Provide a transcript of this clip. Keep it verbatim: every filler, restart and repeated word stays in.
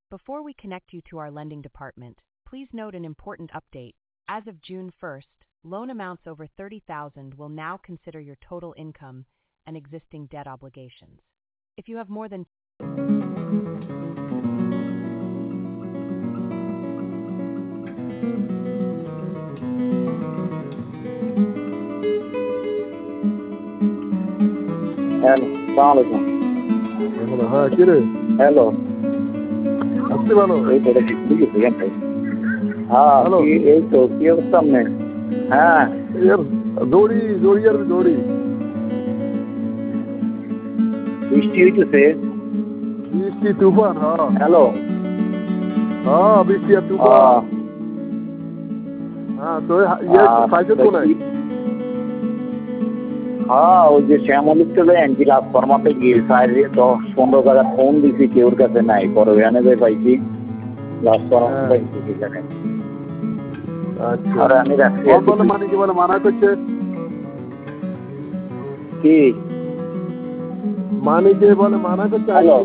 Before we connect you to our lending department, please note an important update. As of June first, loan amounts over thirty thousand will now consider your total income and existing debt obligations. If you have more than hello, সালাম আলাইকুম। হ্যাঁ কি রে? Hello, আসতে ভালো? এই তো দেখি ঠিক আছে কেন? হ্যাঁ, কি- এই তো কি অবস্থা আপনার? হ্যাঁ, यार দৌড়ি দৌড়ি আর দৌড়ি বৃষ্টি হইতেছে। বৃষ্টি তুফান। হ্যাঁ হ্যালো, হ্যাঁ বৃষ্টি আর তুফান। আহ, হ্যাঁ তো ইয়ে আহ, সাইকেল তো কোনায়? কি- হ্যাঁ, ওই যে শ্যামলিক চলে এনজি রাজফর্মাতে গিয়ে সাইডে দশ পনেরো টাকা ফোন দিছি, কেউর কাছে নাই। পরে ওখানে যাই পাইছি রাজফর্মা হ্যাঁ। পাইছি সেখানে। আচ্ছা আর আমি রাখছি বল বলে মানে কি বলে মানা করছে কি মানে যে বলে মানা করছে হ্যালো।